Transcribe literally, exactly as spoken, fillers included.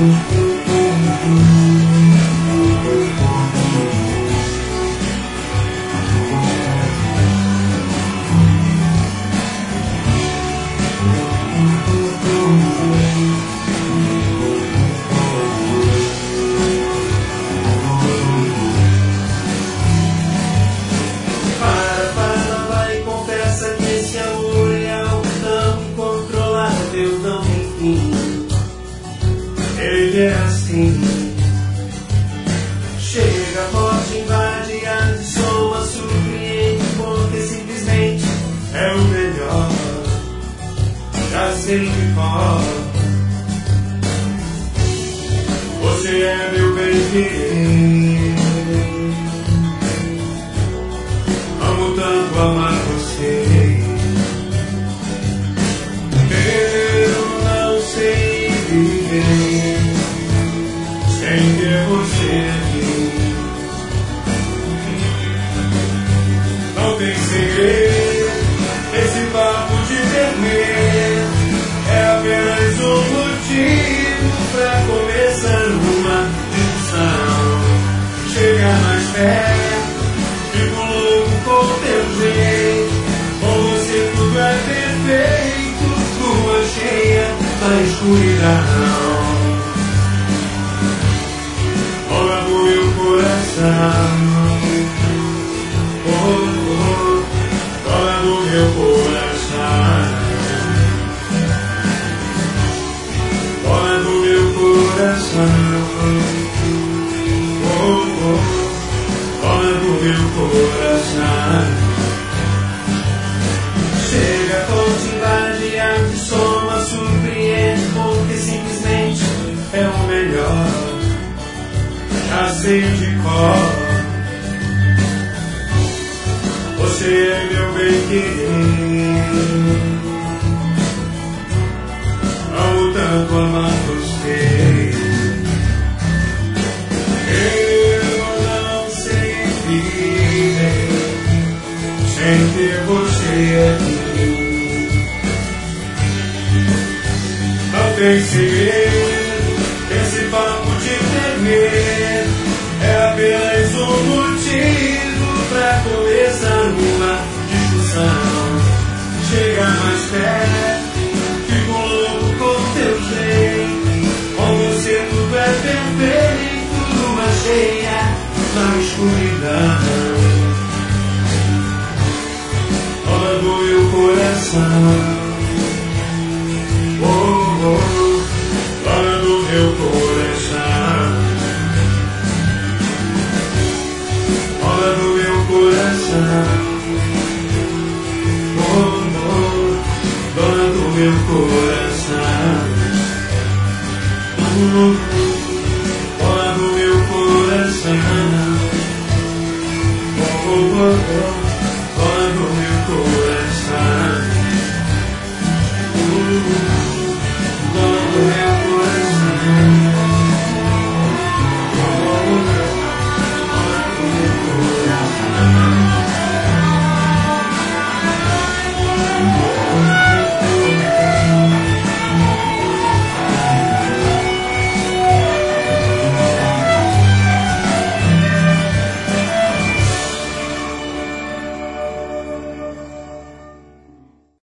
Ele é assim. Chega forte, invade, assoma, surpreende, porque simplesmente é o melhor. Já sei de cor. Você é meu bem-querer. Amo tanto amar você. Eu não sei viver sem ter você aqui. Não tem segredo, esse papo de vermelho é apenas um motivo pra começar uma discussão. Chega mais perto, fico louco com teu jeito. Com você tudo é perfeito, lua cheia na escuridão. Olha no meu coração. Oh, oh, olha no meu coração. Olha no meu coração. Oh, oh, olha no meu coração. Chega, ponte, invade, absoma, surpreende, porque simplesmente é o melhor. Já sei de cor. Você é meu bem-querer. Amo tanto amar você. Eu não sei viver sem ter você aqui. Não tem segredo, esse papo de tremer é apenas um motivo pra começar uma discussão. Chega mais perto, fico louco com teu jeito. Com você tudo é perfeito, lua cheia na escuridão. Olha no meu coração. Oh, oh, olha no meu coração. Olha no meu coração. Oh, oh, dona do meu coração. Oh, oh, olha no meu coração. Oh, oh, oh.